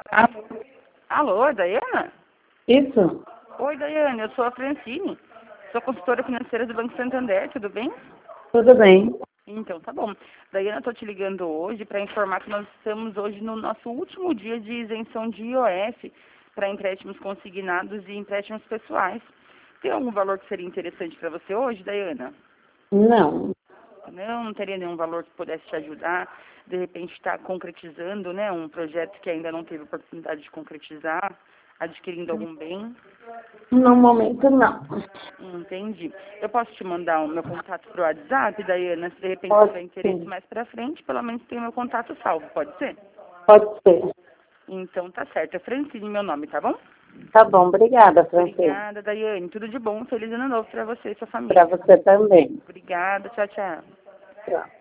Ah, alô, Daiana? isso? Oi, Daiane, eu sou a Francine. Sou consultora financeira do Banco Santander, tudo bem? Tudo bem? Então, tá bom. Daiana, eu tô te ligando hoje para informar que nós estamos hoje no nosso último dia de isenção de IOF para empréstimos consignados e empréstimos pessoais. Tem algum valor que seria interessante para você hoje, Daiana? Não. Não teria nenhum valor que pudesse te ajudar. De repente está concretizando, né, um projeto que ainda não teve oportunidade de concretizar, adquirindo algum bem. No momento, não. Entendi. Eu posso te mandar o meu contato pro WhatsApp, Daiana, se de repente Pode tiver interesse sim. mais pra frente, pelo menos tem o meu contato salvo, pode ser? Pode ser. Então tá certo. É Francine meu nome, tá bom? Tá bom, obrigada, Francine. Obrigada, Daiane. Tudo de bom. Feliz ano novo pra você e sua Para família. você também. Obrigada. Tchau, tchau. Tchau.